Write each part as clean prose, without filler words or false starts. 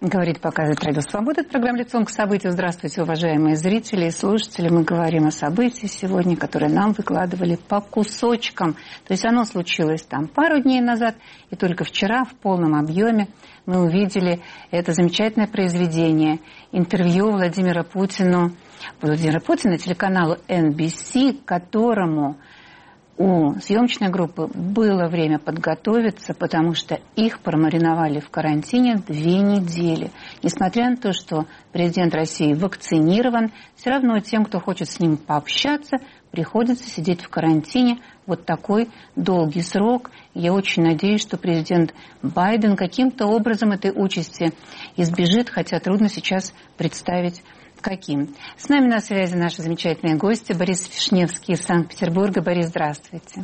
Говорит, показывает Радио Свобода. Это программа «Лицом к событию». Здравствуйте, уважаемые зрители и слушатели. Мы говорим о событии сегодня, которые нам выкладывали по кусочкам. То есть оно случилось там пару дней назад, и только вчера в полном объеме мы увидели это замечательное произведение. Интервью Владимира Путина телеканалу NBC, которому у съемочной группы было время подготовиться, потому что их промариновали в карантине 2 недели. Несмотря на то, что президент России вакцинирован, все равно тем, кто хочет с ним пообщаться, приходится сидеть в карантине вот такой долгий срок. Я очень надеюсь, что президент Байден каким-то образом этой участи избежит, хотя трудно сейчас представить, каким. С нами на связи наши замечательные гости. Борис Вишневский из Санкт-Петербурга. Борис, здравствуйте.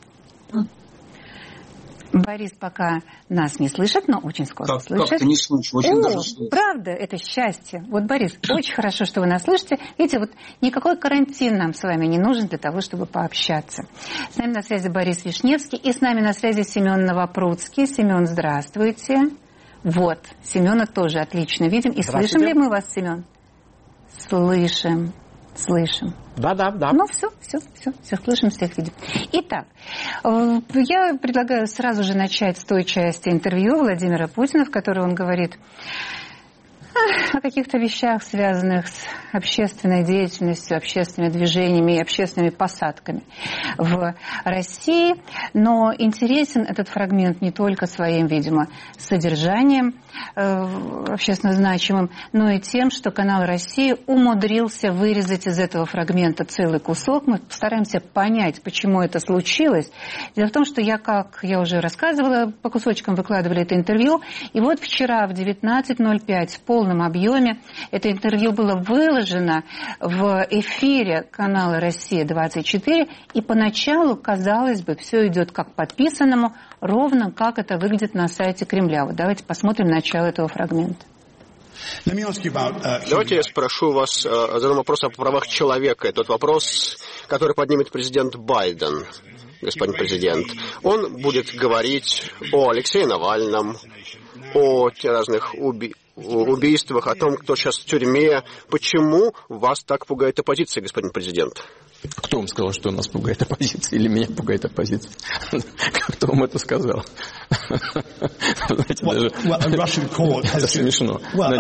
Борис пока нас не слышит, но очень скоро слышит. Как-то не слышу, очень даже слышу. Правда, это счастье. Вот, Борис, очень хорошо, что вы нас слышите. Видите, вот никакой карантин нам с вами не нужен для того, чтобы пообщаться. С нами на связи Борис Вишневский и с нами на связи Семен Новопрудский. Семен, здравствуйте. Вот, Семена тоже отлично видим. И слышим ли мы вас, Семен? Слышим. Да. Ну, все, слышим, всех видим. Итак, я предлагаю сразу же начать с той части интервью Владимира Путина, в которой он говорит о каких-то вещах, связанных с общественной деятельностью, общественными движениями и общественными посадками в России. Но интересен этот фрагмент не только своим, видимо, содержанием общественно значимым, но и тем, что канал России умудрился вырезать из этого фрагмента целый кусок. Мы постараемся понять, почему это случилось. Дело в том, что как я уже рассказывала, по кусочкам выкладывали это интервью. И вот вчера в 19:05 в полном объеме это интервью было выложено в эфире канала «Россия-24». И поначалу, казалось бы, все идет как подписанному, ровно как это выглядит на сайте Кремля. Вот давайте посмотрим начало этого фрагмента. Давайте я спрошу вас, задам вопрос о правах человека. Тот вопрос, который поднимет президент Байден, господин президент. Он будет говорить о Алексее Навальном, о разных убийствах, о том, кто сейчас в тюрьме. Почему вас так пугает оппозиция, господин президент? Кто вам сказал, что нас пугает оппозиция, или меня пугает оппозиция? Кто вам это сказал? Это смешно.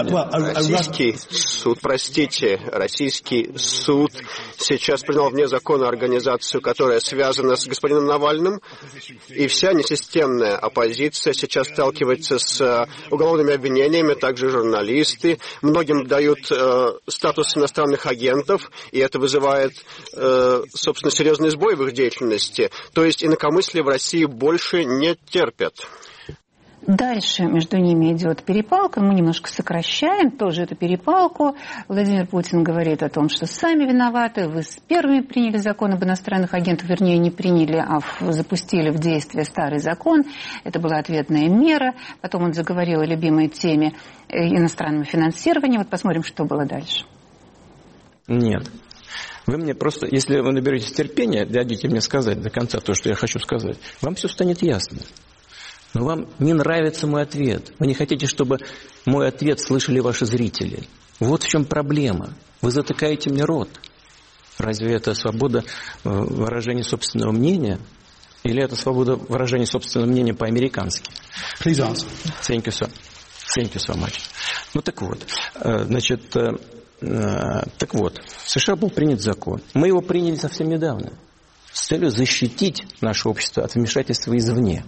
Российский суд сейчас принял вне закона организацию, которая связана с господином Навальным, и вся несистемная оппозиция сейчас сталкивается с уголовными обвинениями, также журналисты. Многим дают статус иностранных агентов, и это вызывает собственно, серьезный сбой в их деятельности. То есть инакомыслие в России больше не терпят. Дальше между ними идет перепалка, мы немножко сокращаем тоже эту перепалку. Владимир Путин говорит о том, что сами виноваты, вы первыми приняли закон об иностранных агентах, вернее, не приняли, а запустили в действие старый закон. Это была ответная мера. Потом он заговорил о любимой теме иностранного финансирования. Вот посмотрим, что было дальше. Нет. Вы мне просто, если вы наберетесь терпения, дадите мне сказать до конца то, что я хочу сказать, вам все станет ясно. Но вам не нравится мой ответ. Вы не хотите, чтобы мой ответ слышали ваши зрители. Вот в чем проблема. Вы затыкаете мне рот. Разве это свобода выражения собственного мнения? Или это свобода выражения собственного мнения по-американски? Please answer. Thank you so much. Ну так вот, значит... Так вот, в США был принят закон. Мы его приняли совсем недавно с целью защитить наше общество от вмешательства извне.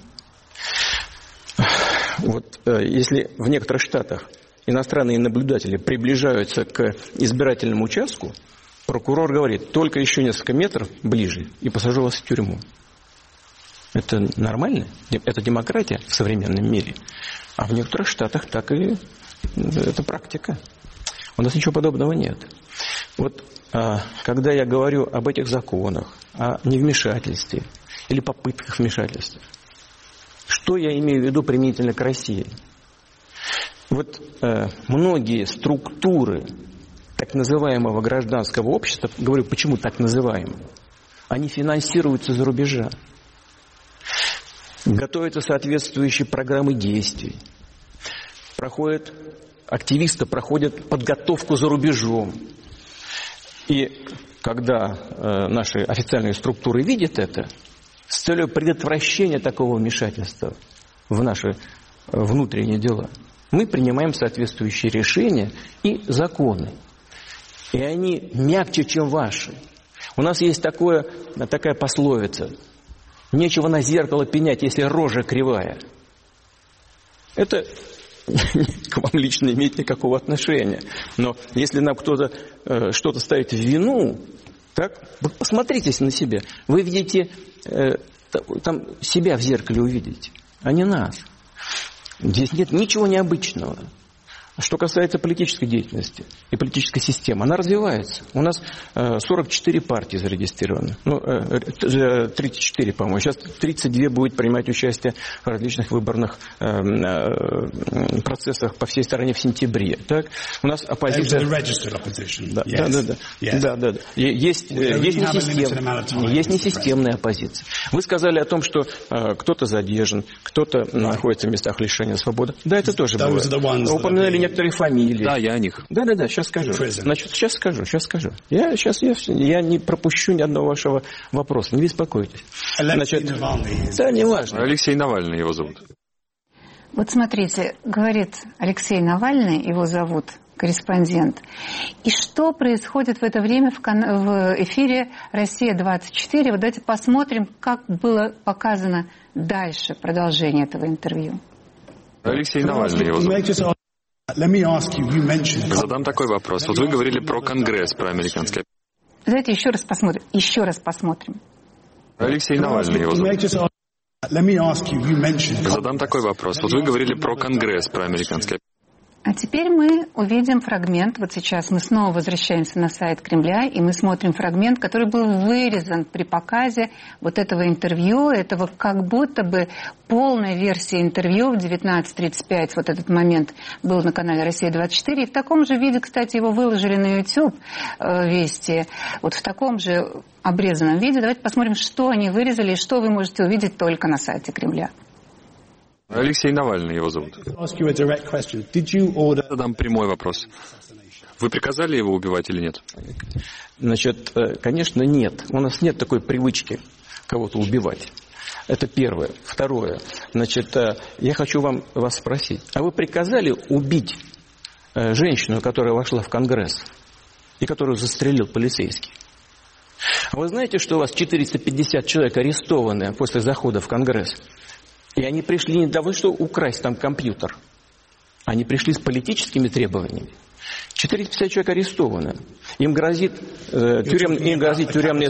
Вот если в некоторых штатах иностранные наблюдатели приближаются к избирательному участку, прокурор говорит, только еще несколько метров ближе и посажу вас в тюрьму. Это нормально? Это демократия в современном мире. А в некоторых штатах так и это практика. У нас ничего подобного нет. Вот когда я говорю об этих законах, о невмешательстве или попытках вмешательства, что я имею в виду применительно к России? Вот многие структуры так называемого гражданского общества, говорю, почему так называемого, они финансируются за рубежа. Готовятся соответствующие программы действий. Проходят активисты проходят подготовку за рубежом. И когда наши официальные структуры видят это, с целью предотвращения такого вмешательства в наши внутренние дела, мы принимаем соответствующие решения и законы. И они мягче, чем ваши. У нас есть такая пословица: нечего на зеркало пенять, если рожа кривая. Это к вам лично не имеет никакого отношения. Но если нам кто-то что-то ставит в вину, так, вы посмотрите на себя. Вы видите, там себя в зеркале увидите, а не нас. Здесь нет ничего необычного. Что касается политической деятельности и политической системы, она развивается. У нас 44 партии зарегистрированы. 34, по-моему. Сейчас 32 будет принимать участие в различных выборных процессах по всей стране в сентябре. Так? У нас оппозиция... Да. Есть несистемная оппозиция. Вы сказали о том, что кто-то задержан, кто-то находится в местах лишения свободы. Да, это тоже бывает. Упоминали некоторые фамилии. Да, я о них. Да, сейчас скажу. Значит, сейчас скажу. Я не пропущу ни одного вашего вопроса, не беспокойтесь. Значит, да, не важно. Алексей Навальный его зовут. Вот смотрите, говорит Алексей Навальный, его зовут, корреспондент. И что происходит в это время в эфире «Россия-24»? Вот давайте посмотрим, как было показано дальше продолжение этого интервью. Алексей Навальный его зовут. Задам такой вопрос. Вот вы говорили про Конгресс, про американский. Давайте еще раз посмотрим. Алексей Навальный его зовут. Задам такой вопрос. Вот вы говорили про Конгресс, про американский. А теперь мы увидим фрагмент. Вот сейчас мы снова возвращаемся на сайт Кремля, и мы смотрим фрагмент, который был вырезан при показе вот этого интервью, этого как будто бы полной версии интервью в 19:35. Вот этот момент был на канале «Россия-24». И в таком же виде, кстати, его выложили на YouTube Вести. Вот в таком же обрезанном виде. Давайте посмотрим, что они вырезали и что вы можете увидеть только на сайте Кремля. Алексей Навальный его зовут. Задам прямой вопрос. Вы приказали его убивать или нет? Значит, конечно, нет. У нас нет такой привычки кого-то убивать. Это первое. Второе. Значит, я хочу вас спросить. А вы приказали убить женщину, которая вошла в Конгресс и которую застрелил полицейский? А вы знаете, что у вас 450 человек арестованы после захода в Конгресс? И они пришли не для того, чтобы украсть там компьютер. Они пришли с политическими требованиями. 450 человек арестованы. Им грозит тюремное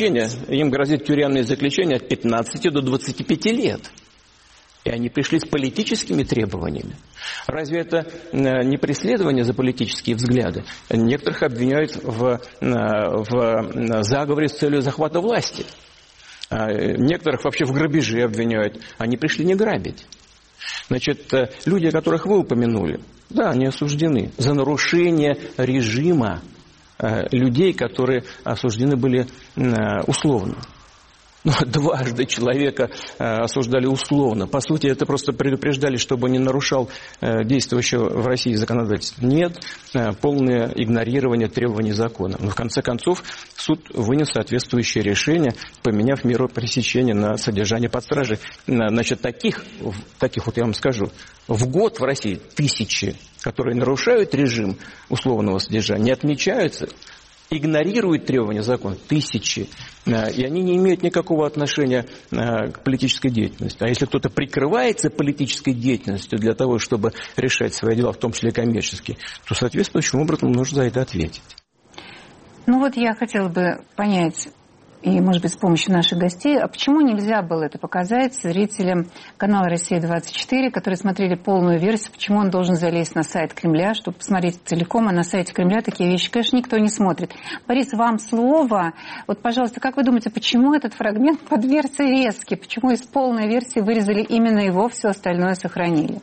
заключение от 15 до 25 лет. И они пришли с политическими требованиями. Разве это не преследование за политические взгляды? Некоторых обвиняют в заговоре с целью захвата власти. Некоторых вообще в грабеже обвиняют. Они пришли не грабить. Значит, люди, о которых вы упомянули, да, они осуждены за нарушение режима людей, которые осуждены были условно. Но дважды человека осуждали условно. По сути, это просто предупреждали, чтобы не нарушал действующего в России законодательство. Нет, полное игнорирование требований закона. Но в конце концов суд вынес соответствующее решение, поменяв меру пресечения на содержание под стражей. Значит, таких вот я вам скажу, в год в России 1000, которые нарушают режим условного содержания, не отмечаются, игнорируют требования закона 1000, и они не имеют никакого отношения к политической деятельности. А если кто-то прикрывается политической деятельностью для того, чтобы решать свои дела, в том числе коммерческие, то соответствующим образом нужно за это ответить. Ну вот я хотела бы понять, и, может быть, с помощью наших гостей, а почему нельзя было это показать зрителям канала «Россия-24», которые смотрели полную версию, почему он должен залезть на сайт Кремля, чтобы посмотреть целиком, а на сайте Кремля такие вещи, конечно, никто не смотрит. Борис, вам слово. Вот, пожалуйста, как вы думаете, почему этот фрагмент под версией резкий? Почему из полной версии вырезали именно его, все остальное сохранили?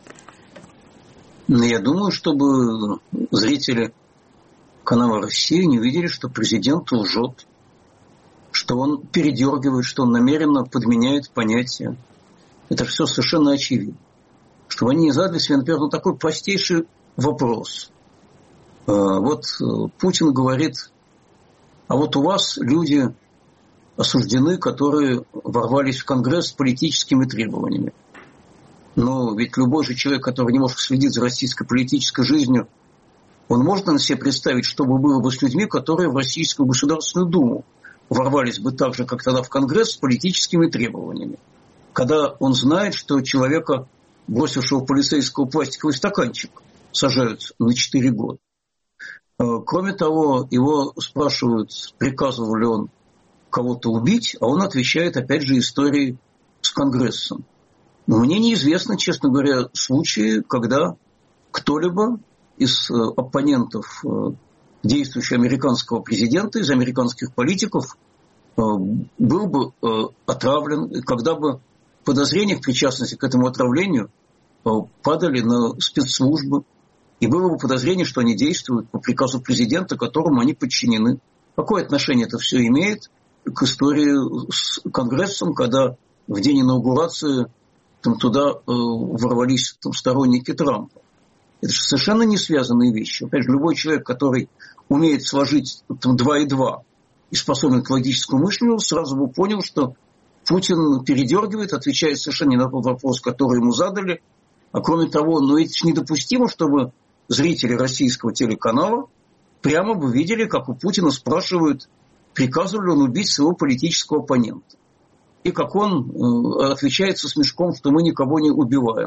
Я думаю, чтобы зрители канала «Россия» не видели, что президент лжет, что он передергивает, что он намеренно подменяет понятия. Это все совершенно очевидно. Чтобы они не задали себе, например, такой простейший вопрос. Вот Путин говорит, а вот у вас люди осуждены, которые ворвались в Конгресс с политическими требованиями. Но ведь любой же человек, который немножко следит за российской политической жизнью, он может на себе представить, что бы было бы с людьми, которые в Российскую Государственную Думу ворвались бы так же, как тогда в Конгресс, с политическими требованиями. Когда он знает, что человека, бросившего полицейского пластиковый стаканчик, сажают на 4 года. Кроме того, его спрашивают, приказывал ли он кого-то убить, а он отвечает, опять же, историей с Конгрессом. Но мне неизвестно, честно говоря, случаи, когда кто-либо из оппонентов действующего американского президента, из американских политиков был бы отравлен, когда бы подозрения в причастности к этому отравлению падали на спецслужбы, и было бы подозрение, что они действуют по приказу президента, которому они подчинены. Какое отношение это все имеет к истории с Конгрессом, когда в день инаугурации туда ворвались сторонники Трампа? Это же совершенно не связанные вещи. Опять же, любой человек, который умеет сложить 2 и 2 и способен к логическому мышлению, сразу бы понял, что Путин передергивает, отвечает совершенно не на тот вопрос, который ему задали. А кроме того, это же недопустимо, чтобы зрители российского телеканала прямо бы видели, как у Путина спрашивают, приказывал ли он убить своего политического оппонента. И как он отвечает со смешком, что мы никого не убиваем.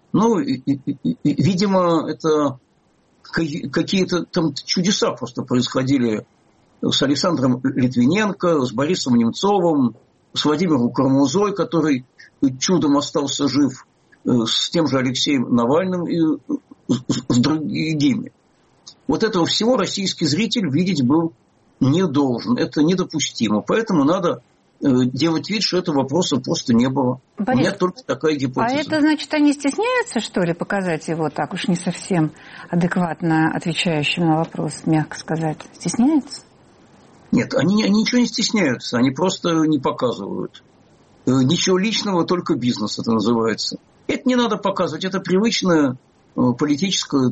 Видимо, это какие-то там чудеса просто происходили с Александром Литвиненко, с Борисом Немцовым, с Владимиром Кармурзой, который чудом остался жив, с тем же Алексеем Навальным и с другими. Вот этого всего российский зритель видеть был не должен. Это недопустимо. Поэтому надо делать вид, что этого вопроса просто не было. Борис, у меня только такая гипотеза. А это значит, они стесняются, что ли, показать его так уж не совсем адекватно отвечающим на вопрос, мягко сказать? Стесняются? Нет, они ничего не стесняются, они просто не показывают. Ничего личного, только бизнес это называется. Это не надо показывать, это привычная политическая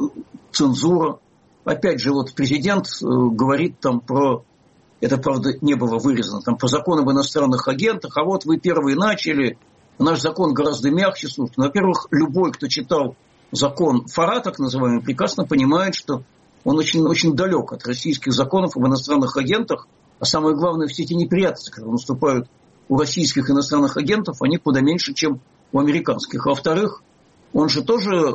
цензура. Опять же, вот президент говорит там про... Это, правда, не было вырезано. Там по закону об иностранных агентах. А вот вы первые начали. Наш закон гораздо мягче. Слушайте, во-первых, любой, кто читал закон ФАРА, так называемый, прекрасно понимает, что он очень, очень далек от российских законов об иностранных агентах. А самое главное, все эти неприятности, которые наступают у российских иностранных агентов, они куда меньше, чем у американских. А во-вторых, он же тоже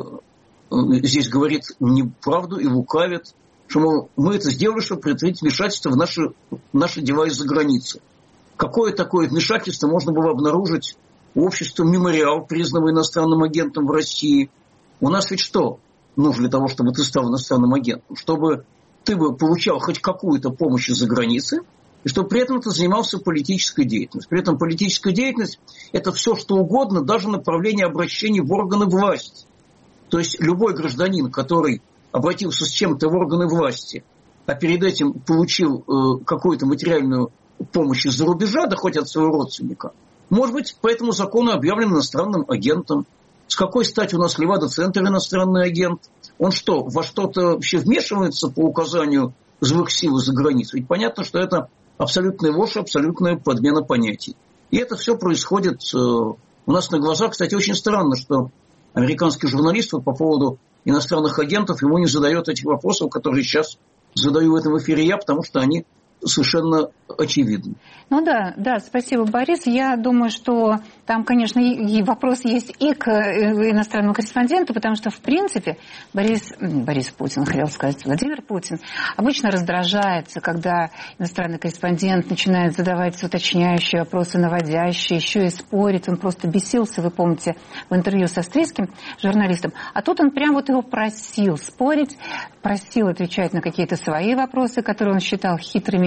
здесь говорит неправду и лукавит, что, мол, мы это сделали, чтобы предотвратить вмешательство в наши дела из-за границы. Какое такое вмешательство можно было обнаружить у общества «Мемориал», признанного иностранным агентом в России? У нас ведь что нужно для того, чтобы ты стал иностранным агентом? Чтобы ты бы получал хоть какую-то помощь из-за границы, и чтобы при этом ты занимался политической деятельностью. При этом политическая деятельность – это все, что угодно, даже направление обращений в органы власти. То есть любой гражданин, который обратился с чем-то в органы власти, а перед этим получил какую-то материальную помощь из-за рубежа, да хоть от своего родственника, может быть, по этому закону объявлен иностранным агентом. С какой стати у нас Левада-центр иностранный агент? Он что, во что-то вообще вмешивается по указанию злых сил из-за границы? Ведь понятно, что это абсолютная ложь, абсолютная подмена понятий. И это все происходит у нас на глазах. Кстати, очень странно, что американский журналист по поводу иностранных агентов ему не задает этих вопросов, которые сейчас задаю в этом эфире я, потому что они совершенно очевидны. Ну да, спасибо, Борис. Я думаю, что там, конечно, и вопрос есть и к иностранному корреспонденту, потому что, в принципе, Борис Путин, хотел сказать, Владимир Путин, обычно раздражается, когда иностранный корреспондент начинает задавать уточняющие вопросы, наводящие, еще и спорить. Он просто бесился, вы помните, в интервью с австрийским журналистом. А тут он прям вот его просил спорить, просил отвечать на какие-то свои вопросы, которые он считал хитрыми и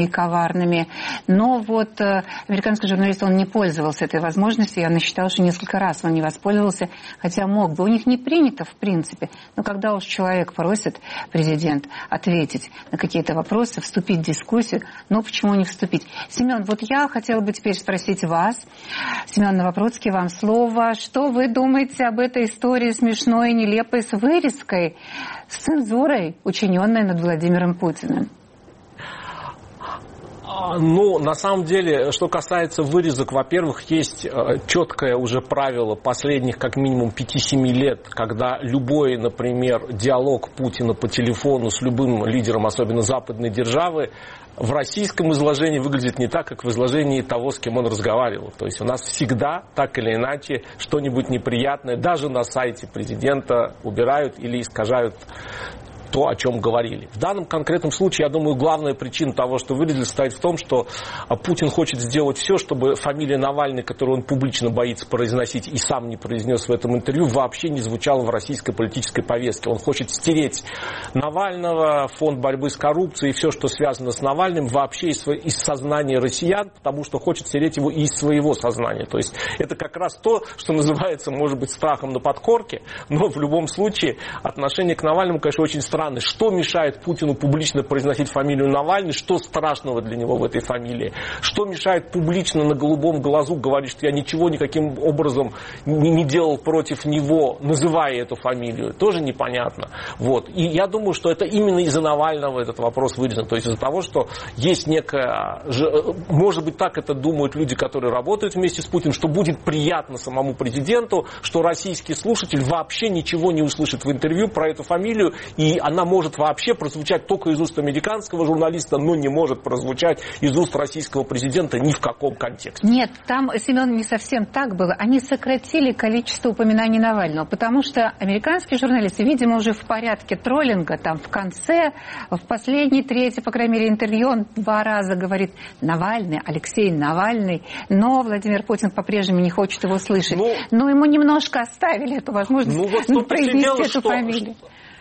коварными. Но вот американский журналист, он не пользовался этой возможностью. Я насчитала, что несколько раз он не воспользовался, хотя мог бы. У них не принято, в принципе. Но когда уж человек просит, президент, ответить на какие-то вопросы, вступить в дискуссию, ну почему не вступить? Семен, вот я хотела бы теперь спросить вас. Семен Новопроцкий, вам слово. Что вы думаете об этой истории смешной и нелепой с вырезкой, с цензурой, учиненной над Владимиром Путиным? Ну, на самом деле, что касается вырезок, во-первых, есть четкое уже правило последних как минимум 5-7 лет, когда любой, например, диалог Путина по телефону с любым лидером, особенно западной державы, в российском изложении выглядит не так, как в изложении того, с кем он разговаривал. То есть у нас всегда, так или иначе, что-нибудь неприятное, даже на сайте президента убирают или искажают то, о чем говорили. В данном конкретном случае, я думаю, главная причина того, что вырезали, состоит в том, что Путин хочет сделать все, чтобы фамилия Навальный, которую он публично боится произносить и сам не произнес в этом интервью, вообще не звучала в российской политической повестке. Он хочет стереть Навального, фонд борьбы с коррупцией и все, что связано с Навальным, вообще из сознания россиян, потому что хочет стереть его из своего сознания. То есть это как раз то, что называется, может быть, страхом на подкорке, но в любом случае отношение к Навальному, конечно, очень странное. Что мешает Путину публично произносить фамилию Навальный? Что страшного для него в этой фамилии? Что мешает публично на голубом глазу говорить, что я ничего никаким образом не делал против него, называя эту фамилию? Тоже непонятно. Вот. И я думаю, что это именно из-за Навального этот вопрос вырезан. То есть из-за того, что есть некая... Может быть, так это думают люди, которые работают вместе с Путиным, что будет приятно самому президенту, что российский слушатель вообще ничего не услышит в интервью про эту фамилию, и она может вообще прозвучать только из уст американского журналиста, но не может прозвучать из уст российского президента ни в каком контексте. Нет, там, Семен, не совсем так было. Они сократили количество упоминаний Навального, потому что американские журналисты, видимо, уже в порядке троллинга, там в конце, в последней трети, по крайней мере, интервью он 2 раза говорит «Навальный, Алексей Навальный», но Владимир Путин по-прежнему не хочет его слышать. Но ему немножко оставили эту возможность произнести эту фамилию.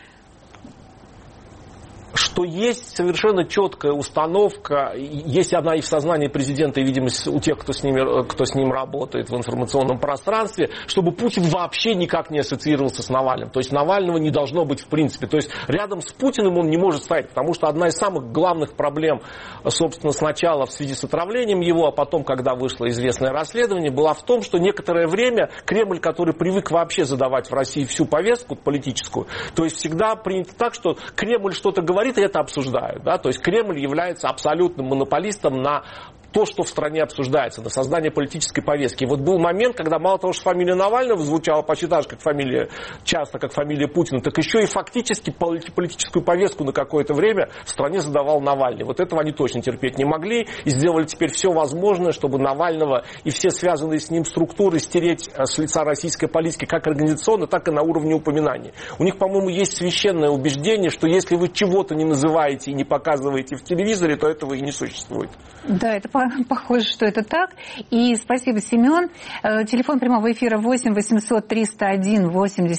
Что есть совершенно четкая установка, есть она и в сознании президента, и, видимо, у тех, кто с ним работает в информационном пространстве, чтобы Путин вообще никак не ассоциировался с Навальным. То есть Навального не должно быть в принципе. То есть рядом с Путиным он не может стоять, потому что одна из самых главных проблем, собственно, сначала в связи с отравлением его, а потом, когда вышло известное расследование, была в том, что некоторое время Кремль, который привык вообще задавать в России всю повестку политическую, то есть всегда принято так, что Кремль что-то говорит, и это обсуждают. Да? То есть Кремль является абсолютным монополистом на то, что в стране обсуждается, на создание политической повестки. И вот был момент, когда мало того, что фамилия Навального звучала почти так же, как фамилия, часто как фамилия Путина, так еще и фактически политическую повестку на какое-то время в стране задавал Навальный. Вот этого они точно терпеть не могли и сделали теперь все возможное, чтобы Навального и все связанные с ним структуры стереть с лица российской политики как организационно, так и на уровне упоминаний. У них, по-моему, есть священное убеждение, что если вы чего-то не называете и не показываете в телевизоре, то этого и не существует. Да, это похоже, что это так. И спасибо, Семен. Телефон прямого эфира 8 800 301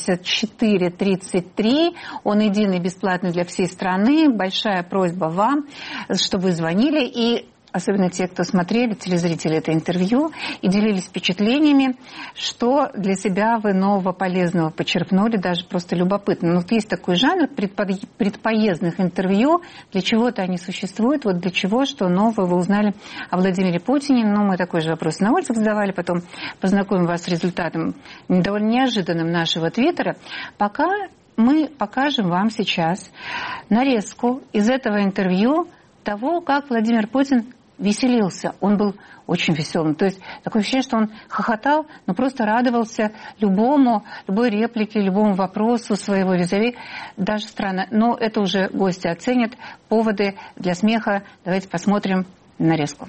84 33. Он единый, бесплатный для всей страны. Большая просьба вам, чтобы вы звонили. И особенно те, кто смотрели, телезрители, это интервью, и делились впечатлениями, что для себя вы нового полезного почерпнули, даже просто любопытно. Но вот есть такой жанр предпоездных интервью, для чего-то они существуют, вот для чего, что нового вы узнали о Владимире Путине. Ну, мы такой же вопрос на улицах задавали, потом познакомим вас с результатом довольно неожиданным нашего твиттера. Пока мы покажем вам сейчас нарезку из этого интервью того, как Владимир Путин веселился. Он был очень веселым. То есть такое ощущение, что он хохотал, но просто радовался любой реплике, любому вопросу своего визави. Даже странно. Но это уже гости оценят. Поводы для смеха. Давайте посмотрим нарезку.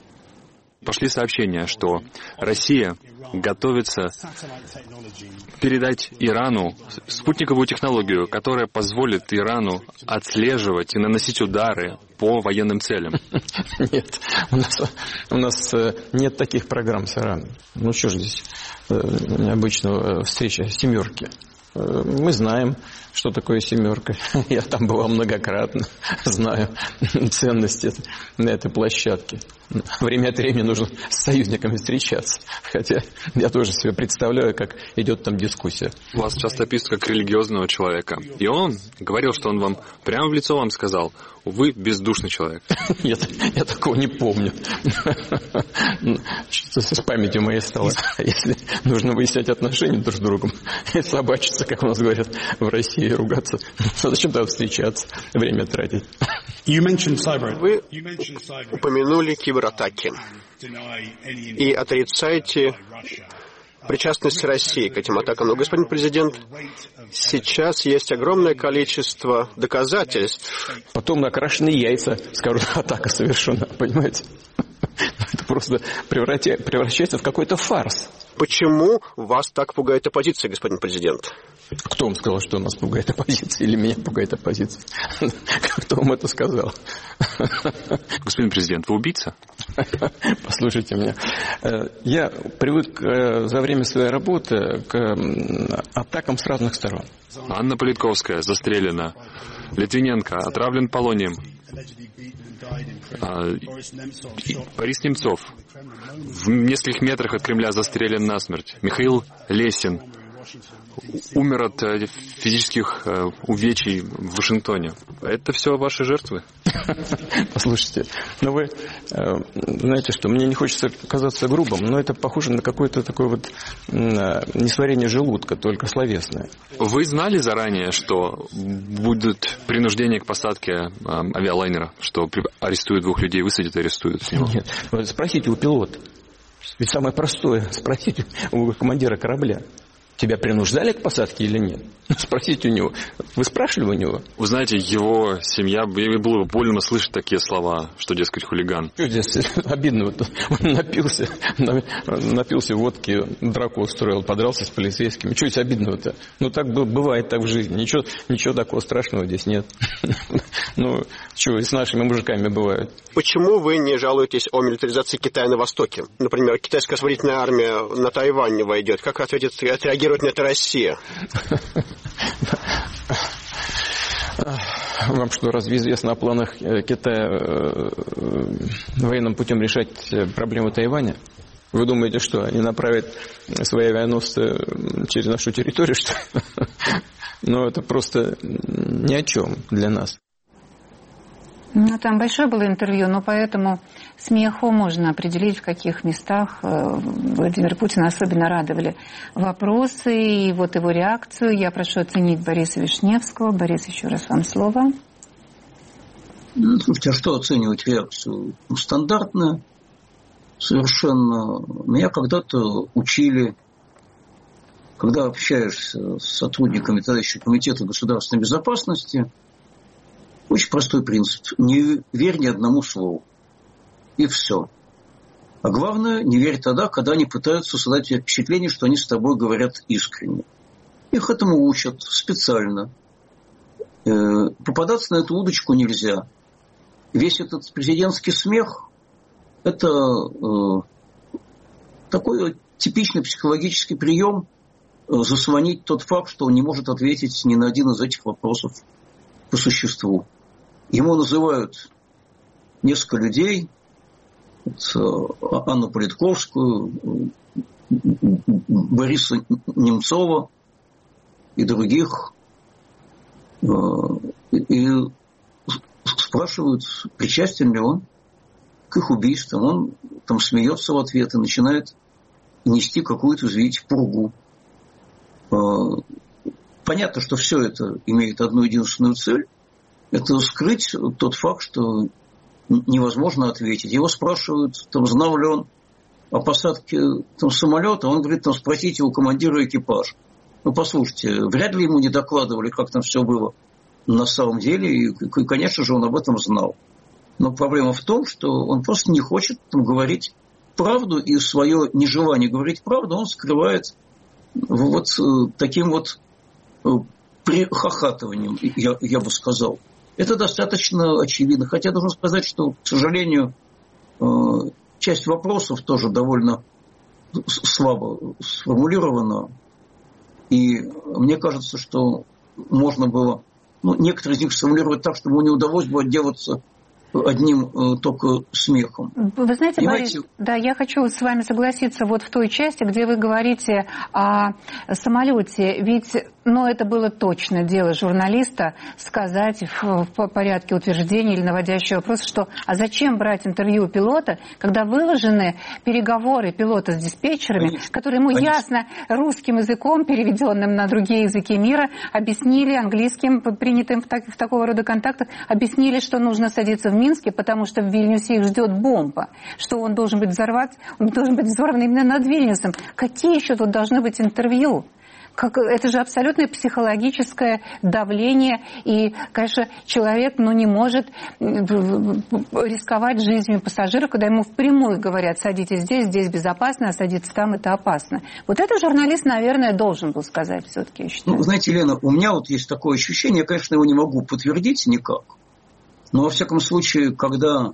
Пошли сообщения, что Россия готовится передать Ирану спутниковую технологию, которая позволит Ирану отслеживать и наносить удары по военным целям. Нет, у нас нет таких программ с Ираном. Ну что же здесь необычного встреча семерки? Мы знаем, что такое «семерка». Я там бывал многократно, знаю ценности на этой площадке. Время от времени нужно с союзниками встречаться. Хотя я тоже себе представляю, как идет там дискуссия. Вас часто описывают как религиозного человека. И он говорил, что он вам прямо в лицо вам сказал: вы бездушный человек. Я такого не помню. Что-то с памятью моей стало. Если нужно выяснять отношения друг с другом и собачиться, как у нас говорят в России, ругаться, зачем тогда встречаться, время тратить? Вы упомянули кибератаки и отрицаете причастность России к этим атакам. Но, господин президент, сейчас есть огромное количество доказательств. Потом накрашенные яйца скажут: атака совершена, понимаете? Это просто превращается в какой-то фарс. Почему вас так пугает оппозиция, господин президент? Кто вам сказал, что нас пугает оппозиция, или меня пугает оппозиция? Кто вам это сказал? Господин президент, вы убийца? Послушайте меня. Я привык за время своей работы к атакам с разных сторон. Анна Политковская застрелена. Литвиненко отравлен полонием. Борис Немцов в нескольких метрах от Кремля застрелен насмерть. Михаил Лесин умер от физических увечий в Вашингтоне. Это все ваши жертвы? Послушайте, вы знаете что, мне не хочется казаться грубым, но это похоже на какое-то такое вот несварение желудка, только словесное. Вы знали заранее, что будет принуждение к посадке авиалайнера, что арестуют 2 людей, высадят и арестуют с него? Нет, спросите у пилота. Ведь самое простое, спросите у командира корабля. Тебя принуждали к посадке или нет? Спросите у него. Вы спрашивали у него? Вы знаете, его семья, ей было больно слышать такие слова, что, дескать, хулиган. Что здесь обидно? Он напился водки, драку устроил, подрался с полицейскими. Что здесь обидного-то? Ну, так бывает так в жизни. Ничего такого страшного здесь нет. Ну, что, и с нашими мужиками бывает. Почему вы не жалуетесь о милитаризации Китая на Востоке? Например, китайская освободительная армия на Тайвань не войдет. Как отреагирует на это Россия? Вам что, разве известно о планах Китая военным путем решать проблему Тайваня? Вы думаете, что они направят свои авианосцы через нашу территорию, что ли? Но это просто ни о чем для нас. Ну, там большое было интервью, но поэтому смеху можно определить, в каких местах Владимир Путин особенно радовали вопросы и вот его реакцию. Я прошу оценить Бориса Вишневского. Борис, еще раз вам слово. Слушайте, а что оценивать реакцию? Стандартная совершенно. Меня когда-то учили, когда общаешься с сотрудниками тогда еще Комитета государственной безопасности, очень простой принцип. Не верь ни одному слову. И все. А главное, не верь тогда, когда они пытаются создать тебе впечатление, что они с тобой говорят искренне. Их этому учат специально. Попадаться на эту удочку нельзя. Весь этот президентский смех – это такой типичный психологический прием заслонить тот факт, что он не может ответить ни на один из этих вопросов по существу. Ему называют несколько людей, Анну Политковскую, Бориса Немцова и других, и спрашивают, причастен ли он к их убийствам. Он там смеется в ответ и начинает нести какую-то, извините, пургу. Понятно, что все это имеет одну единственную цель. Это скрыть тот факт, что невозможно ответить. Его спрашивают, там, знал ли он о посадке там, самолета. Он говорит, там, спросите у командира экипажа. Ну, послушайте, вряд ли ему не докладывали, как там все было на самом деле. И, конечно же, он об этом знал. Но проблема в том, что он просто не хочет там, говорить правду. И свое нежелание говорить правду он скрывает вот таким вот прихохатыванием, я бы сказал. Это достаточно очевидно. Хотя должен сказать, что, к сожалению, часть вопросов тоже довольно слабо сформулирована. И мне кажется, что можно было некоторые из них сформулировать так, чтобы ему не удалось бы отделаться одним только смехом. Вы знаете, понимаете? Борис, да, я хочу с вами согласиться вот в той части, где вы говорите о самолете. Ведь, это было точно дело журналиста сказать в порядке утверждения или наводящего вопроса, что а зачем брать интервью у пилота, когда выложены переговоры пилота с диспетчерами, конечно, которые ему ясно русским языком, переведенным на другие языки мира, объяснили, английским, принятым в такого рода контактах, объяснили, что нужно садиться в Минске, потому что в Вильнюсе их ждет бомба, что он должен быть взорван именно над Вильнюсом. Какие еще тут должны быть интервью? Это же абсолютное психологическое давление, и, конечно, человек не может рисковать жизнью пассажиров, когда ему впрямую говорят: садитесь здесь безопасно, а садиться там это опасно. Вот это журналист, наверное, должен был сказать все-таки, я считаю. Знаете, Лена, у меня есть такое ощущение, я, конечно, его не могу подтвердить никак, но, во всяком случае, когда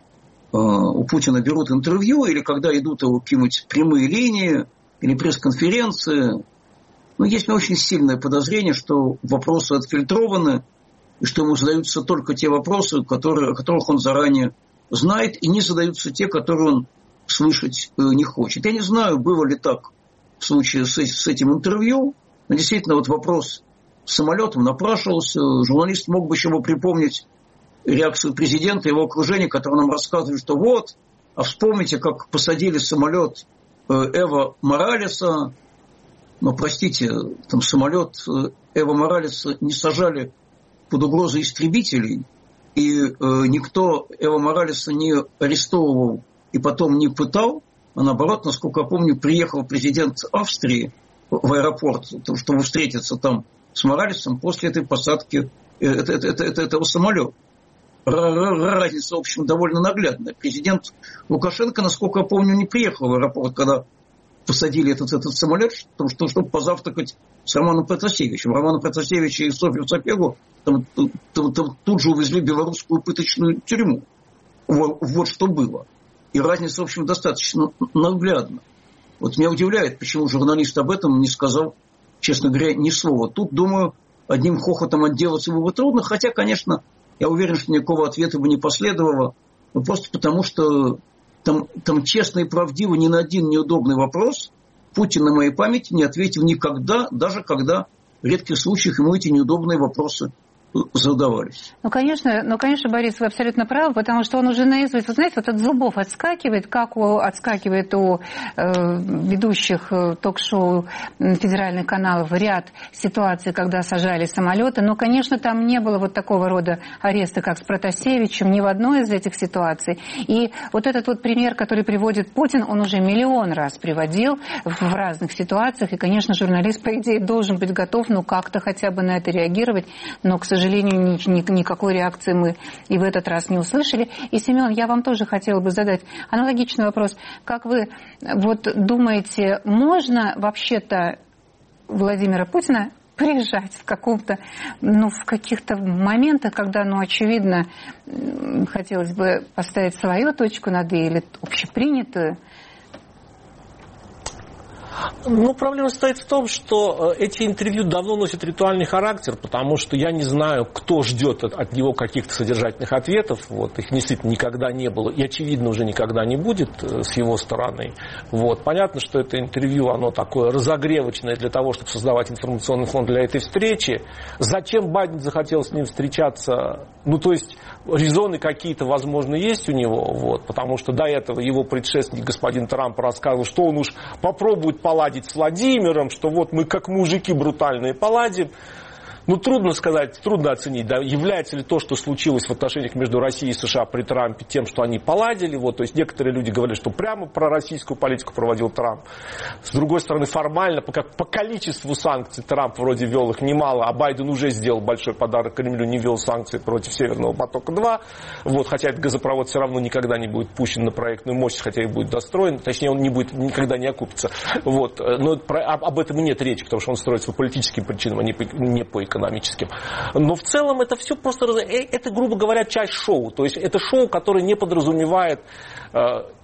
у Путина берут интервью, или когда идут его какие-нибудь прямые линии, или пресс-конференции, есть очень сильное подозрение, что вопросы отфильтрованы, и что ему задаются только те вопросы, о которых он заранее знает, и не задаются те, которые он слышать не хочет. Я не знаю, было ли так в случае с этим интервью, но действительно вопрос с самолетом напрашивался. Журналист мог бы еще припомнить реакцию президента и его окружения, которые нам рассказывали, что а вспомните, как посадили самолет Эво Моралеса. Но, простите, самолет Эво Моралеса не сажали под угрозой истребителей, и никто Эво Моралеса не арестовывал и потом не пытал, а наоборот, насколько я помню, приехал президент Австрии в аэропорт, чтобы встретиться там с Моралесом после этой посадки этого самолета. Разница, в общем, довольно наглядная. Президент Лукашенко, насколько я помню, не приехал в аэропорт, когда посадили этот самолет, чтобы позавтракать с Романом Протасевичем. Романа Протасевича и Софью Сапегу тут же увезли в белорусскую пыточную тюрьму. Вот что было. И разница, в общем, достаточно наглядна. Меня удивляет, почему журналист об этом не сказал, честно говоря, ни слова. Тут, думаю, одним хохотом отделаться было бы трудно, хотя, конечно, я уверен, что никакого ответа бы не последовало, просто потому что там честно и правдиво ни на один неудобный вопрос Путин на моей памяти не ответил никогда, даже когда в редких случаях ему эти неудобные вопросы задавались. Конечно, Борис, вы абсолютно правы, потому что он уже наизусть, вы знаете, от зубов отскакивает, как отскакивает у ведущих ток-шоу федеральных каналов ряд ситуаций, когда сажали самолеты. Но, конечно, там не было такого рода ареста, как с Протасевичем, ни в одной из этих ситуаций. И этот пример, который приводит Путин, он уже миллион раз приводил в разных ситуациях. И, конечно, журналист, по идее, должен быть готов, как-то хотя бы на это реагировать. Но, к сожалению, никакой реакции мы и в этот раз не услышали. И, Семен, я вам тоже хотела бы задать аналогичный вопрос. Как вы думаете, можно вообще-то Владимира Путина приезжать в каких-то моментах, когда, очевидно, хотелось бы поставить свою точку над «и» или общепринятую? Проблема состоит в том, что эти интервью давно носят ритуальный характер, потому что я не знаю, кто ждет от него каких-то содержательных ответов. Их действительно никогда не было и, очевидно, уже никогда не будет с его стороны. Понятно, что это интервью, оно такое разогревочное для того, чтобы создавать информационный фон для этой встречи. Зачем Байден захотел с ним встречаться? То есть резоны какие-то, возможно, есть у него, потому что до этого его предшественник, господин Трамп, рассказывал, что он уж попробует поладить с Владимиром, что мы как мужики брутальные поладим. Трудно сказать, трудно оценить, является ли то, что случилось в отношениях между Россией и США при Трампе, тем, что они поладили. То есть некоторые люди говорят, что прямо пророссийскую политику проводил Трамп. С другой стороны, формально, по количеству санкций Трамп вроде вел их немало, а Байден уже сделал большой подарок Кремлю, не вел санкции против Северного потока-2. Хотя этот газопровод все равно никогда не будет пущен на проектную мощность, хотя и будет достроен. Точнее, он никогда не окупится. Но об этом и нет речи, потому что он строится по политическим причинам, а не по экономическим. Но в целом это все просто, это, грубо говоря, часть шоу. То есть это шоу, которое не подразумевает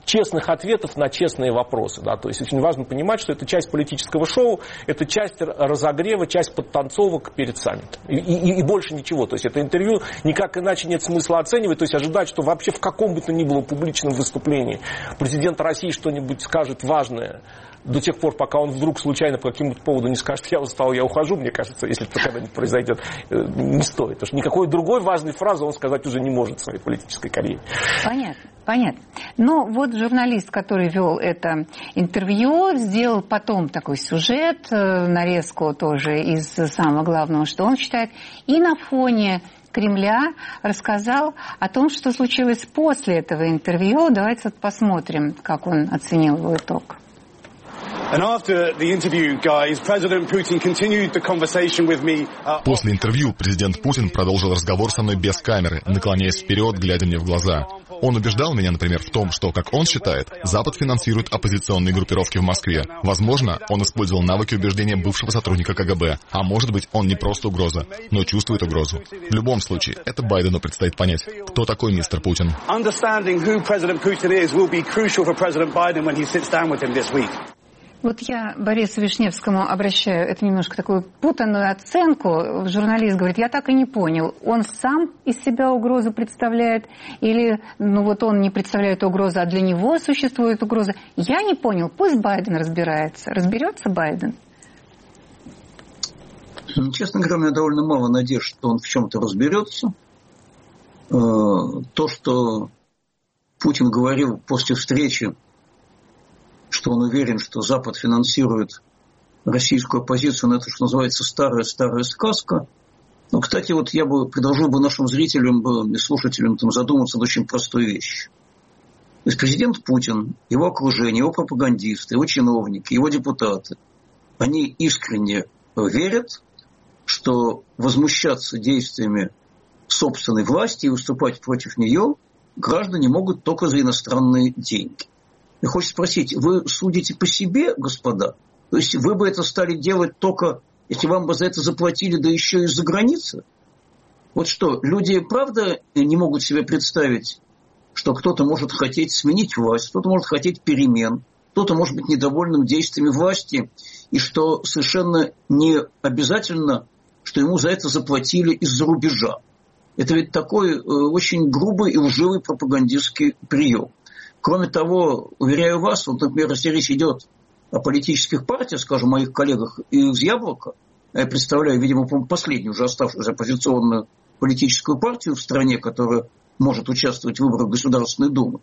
честных ответов на честные вопросы. Да? То есть очень важно понимать, что это часть политического шоу, это часть разогрева, часть подтанцовок перед саммитом. И больше ничего. То есть это интервью никак иначе нет смысла оценивать. То есть ожидать, что вообще в каком бы то ни было публичном выступлении президент России что-нибудь скажет важное до тех пор, пока он вдруг случайно по какому-то поводу не скажет: я устал, я ухожу, мне кажется, если это когда-нибудь произойдет, не стоит. Потому что никакой другой важной фразы он сказать уже не может в своей политической карьере. Понятно. Но вот журналист, который вел это интервью, сделал потом такой сюжет, нарезку тоже из самого главного, что он считает, и на фоне Кремля рассказал о том, что случилось после этого интервью. Давайте вот посмотрим, как он оценил его итог. После интервью президент Путин продолжил разговор со мной без камеры, наклоняясь вперед, глядя мне в глаза. Он убеждал меня, например, в том, что, как он считает, Запад финансирует оппозиционные группировки в Москве. Возможно, он использовал навыки убеждения бывшего сотрудника КГБ, а может быть, он не просто угроза, но чувствует угрозу. В любом случае, это Байдену предстоит понять, кто такой мистер Путин. Вот я Борису Вишневскому обращаю это немножко такую путанную оценку. Журналист говорит: я так и не понял, он сам из себя угрозу представляет или он не представляет угрозу, а для него существует угроза. Я не понял, пусть Байден разбирается. Разберется Байден? Честно говоря, у меня довольно мало надежд, что он в чем-то разберется. То, что Путин говорил после встречи, что он уверен, что Запад финансирует российскую оппозицию, но это, что называется, старая сказка. Но, кстати, вот я бы предложил бы нашим зрителям и слушателям задуматься над очень простой вещью. То есть президент Путин, его окружение, его пропагандисты, его чиновники, его депутаты, они искренне верят, что возмущаться действиями собственной власти и выступать против нее граждане могут только за иностранные деньги. И хочется спросить, вы судите по себе, господа? То есть вы бы это стали делать только, если вам бы за это заплатили, да еще и из-за границы? Вот что, люди правда не могут себе представить, что кто-то может хотеть сменить власть, кто-то может хотеть перемен, кто-то может быть недовольным действиями власти, и что совершенно не обязательно, что ему за это заплатили из-за рубежа. Это ведь такой очень грубый и лживый пропагандистский прием. Кроме того, уверяю вас, вот, например, если речь идет о политических партиях, скажем, моих коллегах из «Яблока», я представляю, видимо, последнюю уже оставшуюся оппозиционную политическую партию в стране, которая может участвовать в выборах Государственной Думы,